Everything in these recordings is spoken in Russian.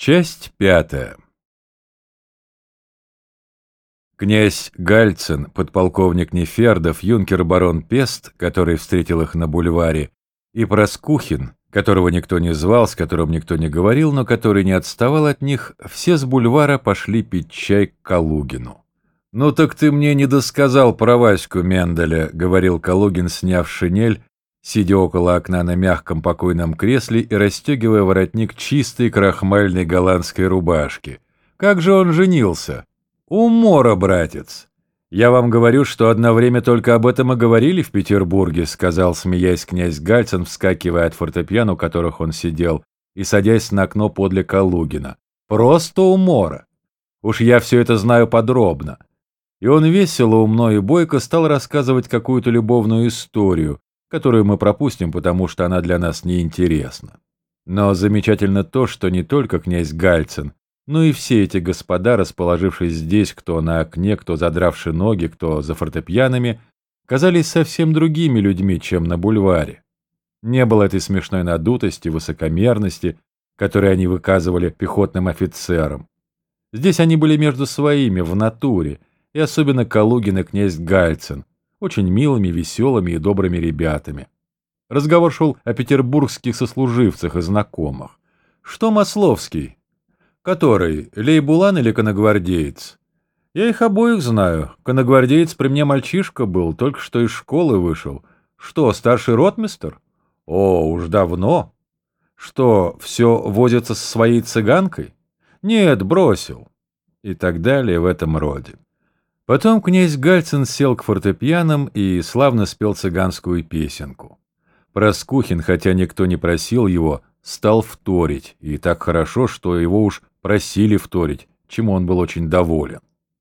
Часть 5. Князь Гальцин, подполковник Нефердов, юнкер-барон Пест, который встретил их на бульваре, и Проскухин, которого никто не звал, с которым никто не говорил, но который не отставал от них, все с бульвара пошли пить чай к Калугину. «Ну так ты мне не досказал про Ваську Менделя», — говорил Калугин, сняв шинель, сидя около окна на мягком покойном кресле и расстегивая воротник чистой крахмальной голландской рубашки. «Как же он женился? Умора, братец!» «Я вам говорю, что одно время только об этом и говорили в Петербурге», — сказал, смеясь, князь Гальцин, вскакивая от фортепиано, у которых он сидел, и садясь на окно подле Калугина. «Просто умора! Уж я все это знаю подробно». И он весело, умно и бойко стал рассказывать какую-то любовную историю, которую мы пропустим, потому что она для нас неинтересна. Но замечательно то, что не только князь Гальцин, но и все эти господа, расположившись здесь, кто на окне, кто задравши ноги, кто за фортепианами, казались совсем другими людьми, чем на бульваре. Не было этой смешной надутости, высокомерности, которые они выказывали пехотным офицерам. Здесь они были между своими, в натуре, и особенно Калугин и князь Гальцин, очень милыми, веселыми и добрыми ребятами. Разговор шел о петербургских сослуживцах и знакомых. «Что Масловский?» «Который? Лейбулан или конногвардеец?» «Я их обоих знаю. Конногвардеец при мне мальчишка был, только что из школы вышел. Что, старший ротмистр?» «О, уж давно». «Что, все возится со своей цыганкой?» «Нет, бросил». И так далее в этом роде. Потом князь Гальцин сел к фортепианам и славно спел цыганскую песенку. Проскухин, хотя никто не просил его, стал вторить, и так хорошо, что его уж просили вторить, чему он был очень доволен.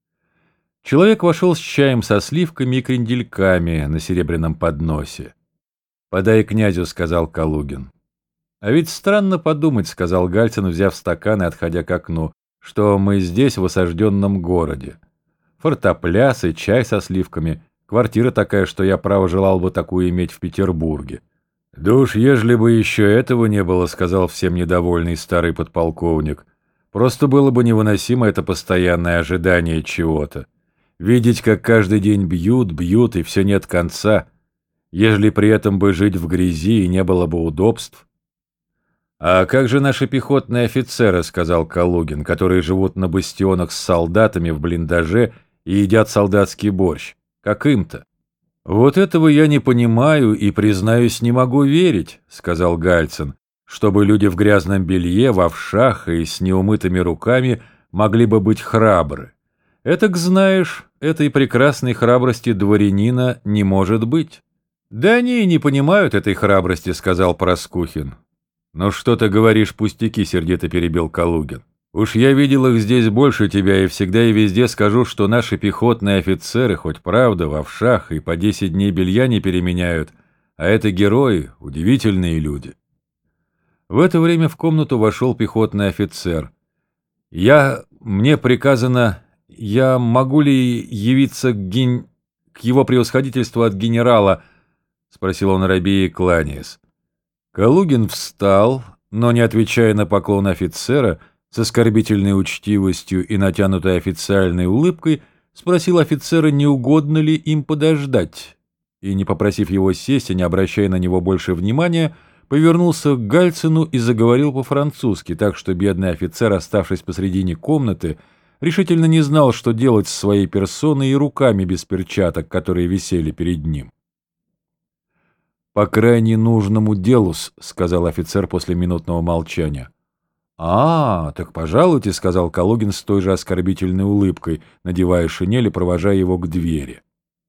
Человек вошел с чаем со сливками и крендельками на серебряном подносе. «Подай князю», — сказал Калугин. «А ведь странно подумать», — сказал Гальцин, взяв стакан и отходя к окну, «что мы здесь, в осажденном городе. Фортопляс и чай со сливками, квартира такая, что я, право, желал бы такую иметь в Петербурге». «Да уж, ежели бы еще этого не было», — сказал всем недовольный старый подполковник, «просто было бы невыносимо это постоянное ожидание чего-то. Видеть, как каждый день бьют, бьют, и все нет конца, ежели при этом бы жить в грязи и не было бы удобств». «А как же наши пехотные офицеры», — сказал Калугин, «которые живут на бастионах с солдатами в блиндаже и едят солдатский борщ? Как им-то?» «Вот этого я не понимаю и, признаюсь, не могу верить», — сказал Гальцин, «чтобы люди в грязном белье, в овшах и с неумытыми руками могли бы быть храбры. Этак, знаешь, этой прекрасной храбрости дворянина не может быть». «Да они и не понимают этой храбрости», — сказал Проскухин. «Ну что ты говоришь, пустяки», — сердито перебил Калугин. «Уж я видел их здесь больше тебя, и всегда и везде скажу, что наши пехотные офицеры, хоть правда, в овшах и по 10 дней белья не переменяют, а это герои, удивительные люди». В это время в комнату вошел пехотный офицер. «Мне приказано, я могу ли явиться к его превосходительству от генерала?» — спросил он рабея, кланяясь. Калугин встал, но, не отвечая на поклон офицера, с оскорбительной учтивостью и натянутой официальной улыбкой спросил офицера, не угодно ли им подождать, и, не попросив его сесть и не обращая на него больше внимания, повернулся к Гальцину и заговорил по-французски, так что бедный офицер, оставшись посредине комнаты, решительно не знал, что делать с своей персоной и руками без перчаток, которые висели перед ним. «По крайне нужному делу-с», — сказал офицер после минутного молчания. «А, так пожалуйте», — сказал Калугин с той же оскорбительной улыбкой, надевая шинель и провожая его к двери.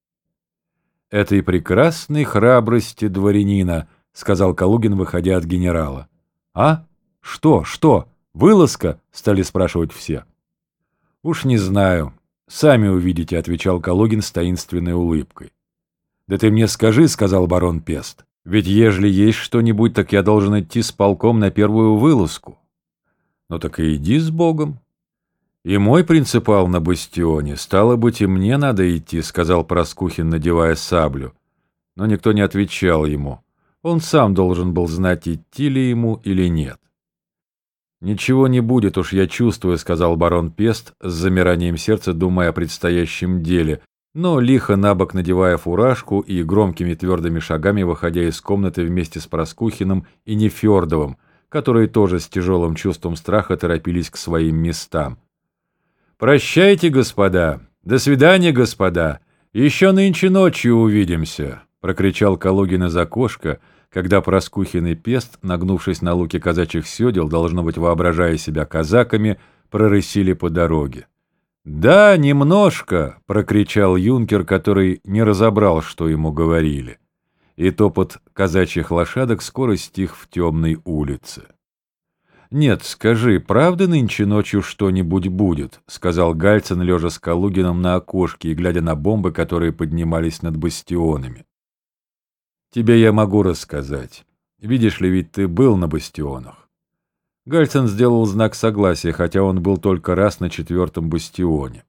«Этой прекрасной храбрости дворянина», — сказал Калугин, выходя от генерала. «А? Что? Вылазка?» — стали спрашивать все. «Уж не знаю. Сами увидите», — отвечал Калугин с таинственной улыбкой. «Да ты мне скажи», — сказал барон Пест, «ведь ежели есть что-нибудь, так я должен идти с полком на первую вылазку». «Ну так и иди с Богом». «И мой принципал на бастионе, стало быть, и мне надо идти», — сказал Проскухин, надевая саблю. Но никто не отвечал ему. Он сам должен был знать, идти ли ему или нет. «Ничего не будет, уж я чувствую», — сказал барон Пест с замиранием сердца, думая о предстоящем деле, но лихо набок надевая фуражку и громкими твердыми шагами выходя из комнаты вместе с Проскухиным и Нефёдовым, которые тоже с тяжелым чувством страха торопились к своим местам. «Прощайте, господа! До свидания, господа! Еще нынче ночью увидимся!» — прокричал Калугин из окошка, когда Проскухин и Пест, нагнувшись на луке казачьих сёдел, должно быть, воображая себя казаками, прорысили по дороге. «Да, немножко!» — прокричал юнкер, который не разобрал, что ему говорили. И топот казачьих лошадок скоро стих в темной улице. «Нет, скажи, правда нынче ночью что-нибудь будет?» — сказал Гальцин, лежа с Калугином на окошке и глядя на бомбы, которые поднимались над бастионами. «Тебе я могу рассказать. Видишь ли, ведь ты был на бастионах». Гальцин сделал знак согласия, хотя он был только раз на 4-м бастионе.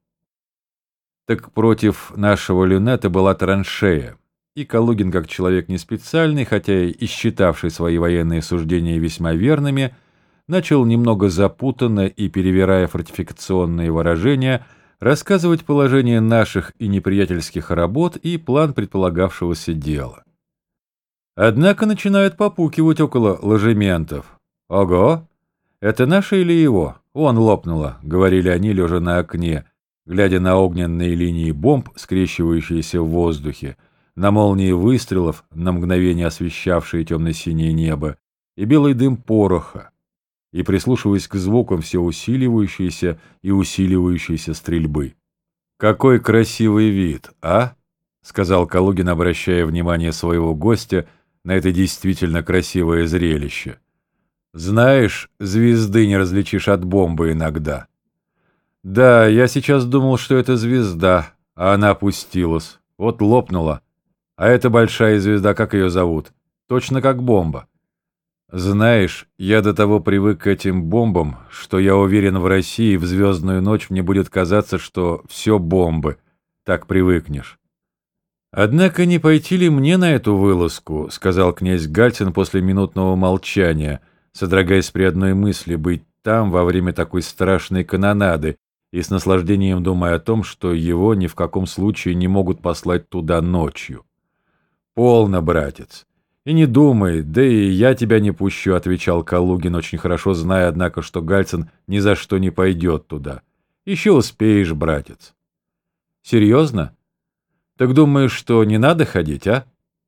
Так против нашего люнета была траншея, и Калугин, как человек не специальный, хотя и считавший свои военные суждения весьма верными, начал немного запутанно и, перевирая фортификационные выражения, рассказывать положение наших и неприятельских работ и план предполагавшегося дела. Однако начинают попукивать около ложементов. «Ого! Это наше или его? Вон лопнуло», — говорили они, лежа на окне, глядя на огненные линии бомб, скрещивающиеся в воздухе, на молнии выстрелов, на мгновение освещавшие темно-синее небо, и белый дым пороха, и прислушиваясь к звукам все усиливающейся и усиливающейся стрельбы. «Какой красивый вид, а?» — сказал Калугин, обращая внимание своего гостя на это действительно красивое зрелище. «Знаешь, звезды не различишь от бомбы иногда». «Да, я сейчас думал, что это звезда, а она опустилась. Вот лопнула. А эта большая звезда, как ее зовут? Точно как бомба. Знаешь, я до того привык к этим бомбам, что я уверен, в России в звездную ночь мне будет казаться, что все бомбы. Так привыкнешь». «Однако не пойти ли мне на эту вылазку?» — сказал князь Гальцин после минутного молчания, содрогаясь при одной мысли быть там во время такой страшной канонады и с наслаждением думая о том, что его ни в каком случае не могут послать туда ночью. «Полно, братец. И не думай, да и я тебя не пущу», — отвечал Калугин, очень хорошо зная, однако, что Гальцин ни за что не пойдет туда. «Еще успеешь, братец». «Серьезно? Так думаешь, что не надо ходить, а?»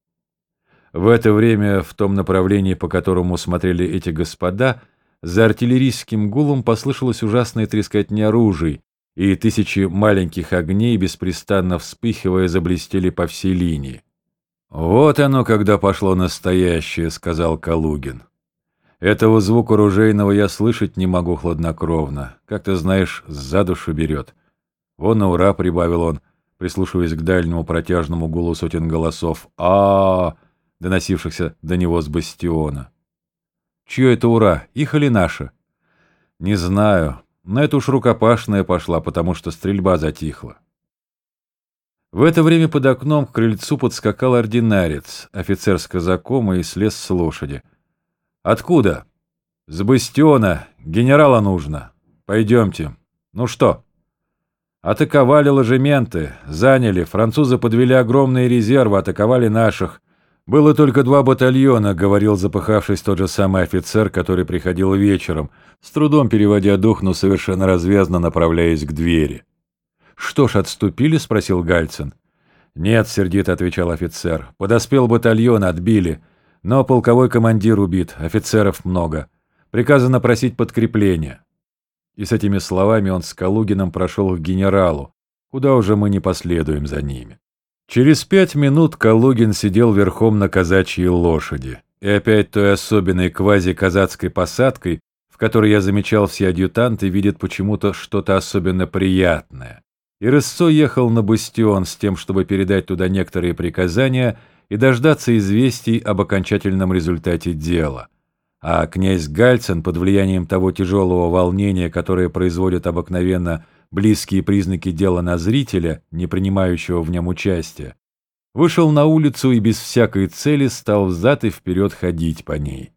В это время в том направлении, по которому смотрели эти господа, за артиллерийским гулом послышалась ужасная трескотня ружей, и тысячи маленьких огней, беспрестанно вспыхивая, заблестели по всей линии. «Вот оно, когда пошло настоящее», — сказал Калугин. «Этого звука ружейного я слышать не могу хладнокровно. Как ты знаешь, за душу берет. Вон на ура», — прибавил он, прислушиваясь к дальнему протяжному гулу сотен голосов доносившихся до него с бастиона. «Чье это ура, их или наше?» «Не знаю, но это уж рукопашная пошла, потому что стрельба затихла». В это время под окном к крыльцу подскакал ординарец, офицер с казаком, и слез с лошади. «Откуда?» «С бастиона. Генерала нужно. Пойдемте. Ну что?» «Атаковали ложементы. Заняли. Французы подвели огромные резервы, атаковали наших. Было только 2 батальона», — говорил запыхавшись тот же самый офицер, который приходил вечером, с трудом переводя дух, но совершенно развязно направляясь к двери. «Что ж, отступили?» — спросил Гальцин. «Нет», — сердито отвечал офицер. «Подоспел батальон, отбили. Но полковой командир убит, офицеров много. Приказано просить подкрепления». И с этими словами он с Калугиным прошел к генералу, куда уже мы не последуем за ними. Через 5 минут Калугин сидел верхом на казачьей лошади, и опять той особенной квази-казацкой посадкой, в которой я замечал все адъютанты, видят почему-то что-то особенно приятное. И Рыссо ехал на бастион с тем, чтобы передать туда некоторые приказания и дождаться известий об окончательном результате дела. А князь Гальцин, под влиянием того тяжелого волнения, которое производят обыкновенно близкие признаки дела на зрителя, не принимающего в нем участия, вышел на улицу и без всякой цели стал взад и вперед ходить по ней.